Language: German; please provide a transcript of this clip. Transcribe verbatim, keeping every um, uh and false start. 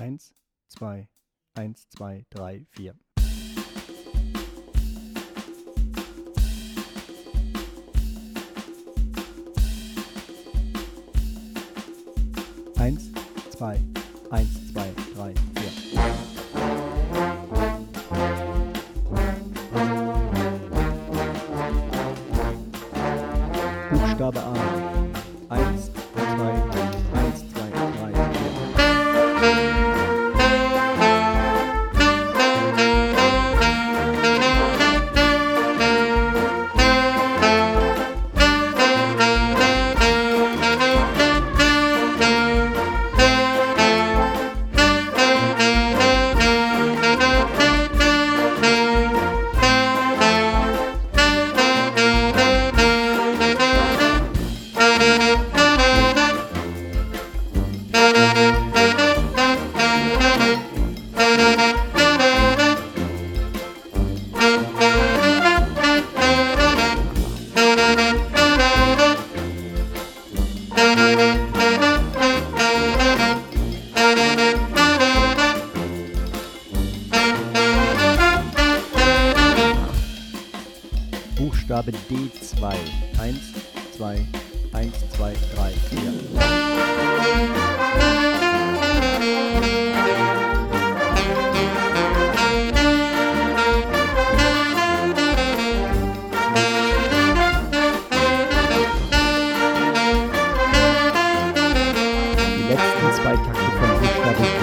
Eins, zwei, eins, zwei, drei, vier. Eins, zwei, eins, zwei, drei, vier. Buchstabe A. Eins, zwei, eins, zwei, drei, vier. Buchstabe D zwei. Eins, zwei, eins, zwei, drei, vier. Die letzten zwei Takte von Buchstabe